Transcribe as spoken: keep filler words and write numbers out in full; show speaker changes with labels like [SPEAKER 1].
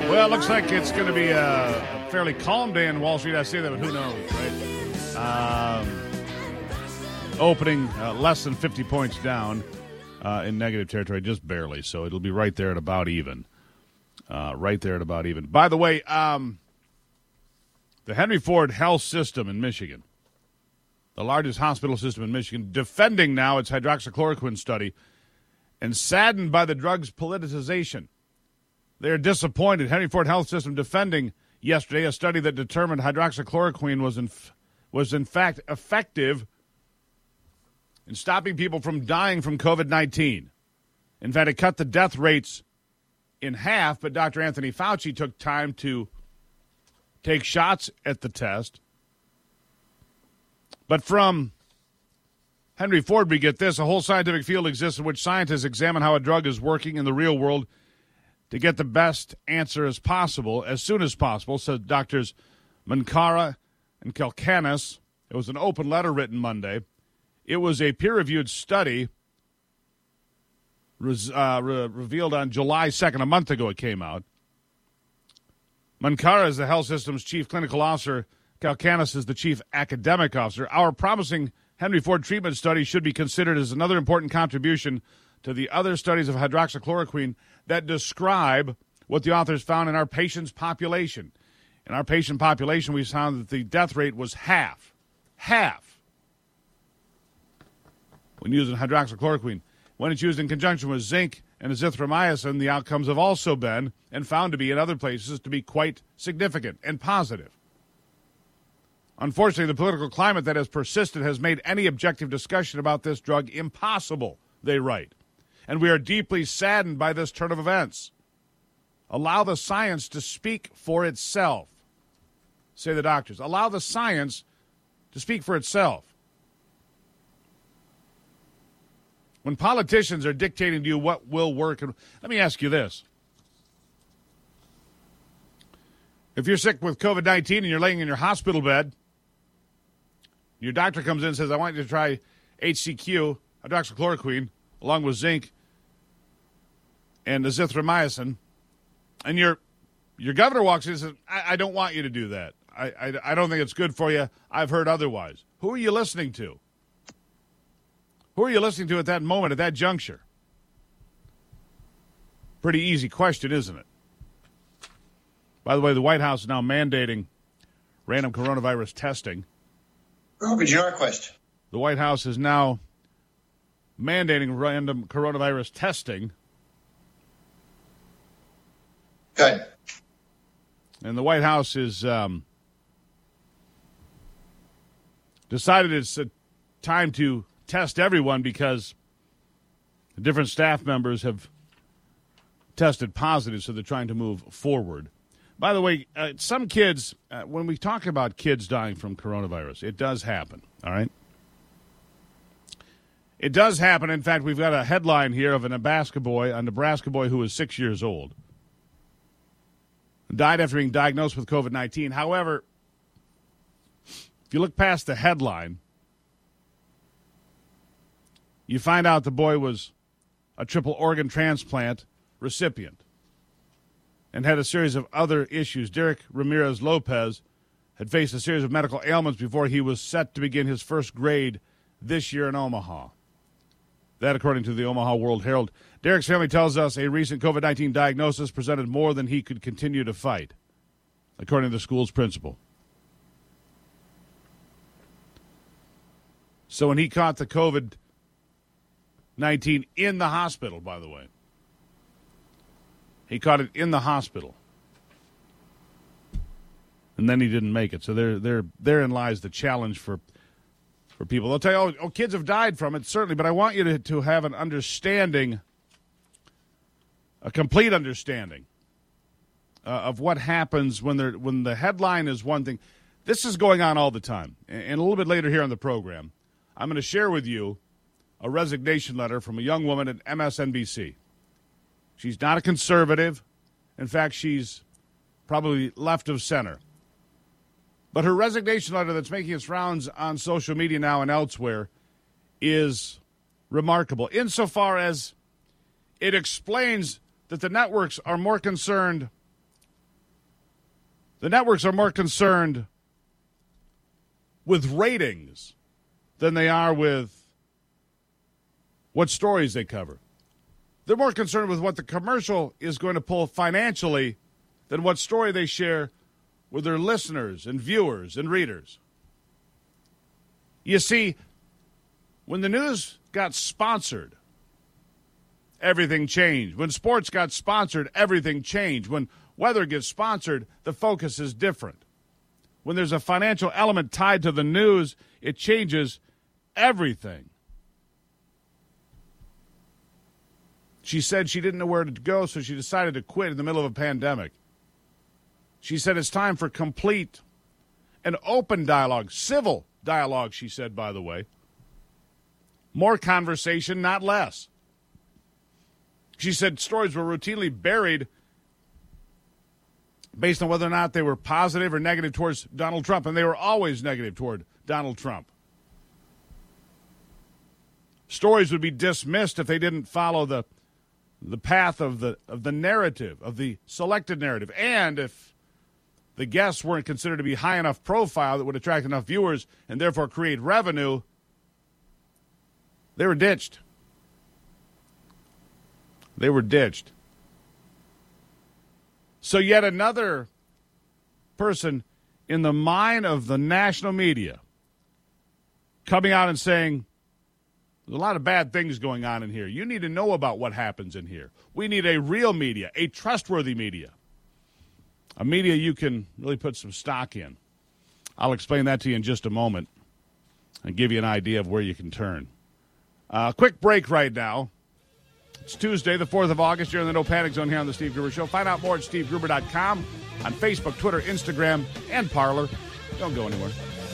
[SPEAKER 1] Well, it looks like it's going to be a, a fairly calm day in Wall Street. I say that, but who knows, right? Um, opening uh, less than fifty points down uh, in negative territory, just barely. So it'll be right there at about even. Uh, right there at about even. By the way, um, the Henry Ford Health System in Michigan, the largest hospital system in Michigan, defending now its hydroxychloroquine study and saddened by the drug's politicization. They are disappointed. Henry Ford Health System defending yesterday a study that determined hydroxychloroquine was in, was in fact effective in stopping people from dying from COVID nineteen. In fact, it cut the death rates in half, but Doctor Anthony Fauci took time to take shots at the test. But from Henry Ford, we get this. A whole scientific field exists in which scientists examine how a drug is working in the real world to get the best answer as possible, as soon as possible, said Doctors Mankara and Kalkanis. It was an open letter written Monday. It was a peer-reviewed study res, uh, re- revealed on July second. A month ago it came out. Mankara is the health system's chief clinical officer. Kalkanis is the chief academic officer. Our promising Henry Ford treatment study should be considered as another important contribution to the other studies of hydroxychloroquine that describe what the authors found in our patient's population. In our patient population, we found that the death rate was half. Half. When using hydroxychloroquine. When it's used in conjunction with zinc and azithromycin, the outcomes have also been, and found to be in other places, to be quite significant and positive. Unfortunately, the political climate that has persisted has made any objective discussion about this drug impossible, they write. And we are deeply saddened by this turn of events. Allow the science to speak for itself, say the doctors. Allow the science to speak for itself. When politicians are dictating to you what will work, and let me ask you this. If you're sick with COVID nineteen and you're laying in your hospital bed, your doctor comes in and says, I want you to try H C Q, hydroxychloroquine, along with zinc and azithromycin, and your your governor walks in and says, I, I don't want you to do that. I, I, I don't think it's good for you. I've heard otherwise. Who are you listening to? Who are you listening to at that moment, at that juncture? Pretty easy question, isn't it? By the way, the White House is now mandating random coronavirus testing.
[SPEAKER 2] Robert, your question.
[SPEAKER 1] The White House is now mandating random coronavirus testing.
[SPEAKER 2] Good.
[SPEAKER 1] And the White House is um, decided it's a time to test everyone because different staff members have tested positive, so they're trying to move forward. By the way, uh, some kids, uh, when we talk about kids dying from coronavirus, it does happen, all right? It does happen. In fact, we've got a headline here of a Nebraska boy, a Nebraska boy who was six years old, died after being diagnosed with COVID nineteen. However, if you look past the headline, you find out the boy was a triple organ transplant recipient and had a series of other issues. Derek Ramirez Lopez had faced a series of medical ailments before he was set to begin his first grade this year in Omaha. That, according to the Omaha World Herald. Derek's family tells us a recent COVID nineteen diagnosis presented more than he could continue to fight, according to the school's principal. So when he caught the COVID nineteen in the hospital, by the way, he caught it in the hospital, and then he didn't make it. So there, there, therein lies the challenge for for people. They'll tell you, oh, oh, kids have died from it, certainly, but I want you to, to have an understanding, a complete understanding uh, of what happens when they're, when the headline is one thing. This is going on all the time. And, and a little bit later here on the program, I'm going to share with you a resignation letter from a young woman at M S N B C. She's not a conservative. In fact, she's probably left of center. But her resignation letter that's making its rounds on social media now and elsewhere is remarkable, insofar as it explains that the networks are more concerned The networks are more concerned with ratings than they are with what stories they cover. They're more concerned with what the commercial is going to pull financially than what story they share with their listeners and viewers and readers. You see, when the news got sponsored, everything changed. When sports got sponsored, everything changed. When weather gets sponsored, the focus is different. When there's a financial element tied to the news, it changes everything. She said she didn't know where to go, so she decided to quit in the middle of a pandemic. She said it's time for complete and open dialogue, civil dialogue, she said, by the way. More conversation, not less. She said stories were routinely buried based on whether or not they were positive or negative towards Donald Trump, and they were always negative toward Donald Trump. Stories would be dismissed if they didn't follow the the path of the of the narrative, of the selected narrative, and if the guests weren't considered to be high enough profile that would attract enough viewers and therefore create revenue, they were ditched. They were ditched. So yet another person in the mind of the national media coming out and saying, there's a lot of bad things going on in here. You need to know about what happens in here. We need a real media, a trustworthy media, a media you can really put some stock in. I'll explain that to you in just a moment and give you an idea of where you can turn. Uh, quick break right now. It's Tuesday, the fourth of August. You're in the No Panic Zone here on the Steve Gruber Show. Find out more at steve gruber dot com, on Facebook, Twitter, Instagram, and Parler. Don't go anywhere.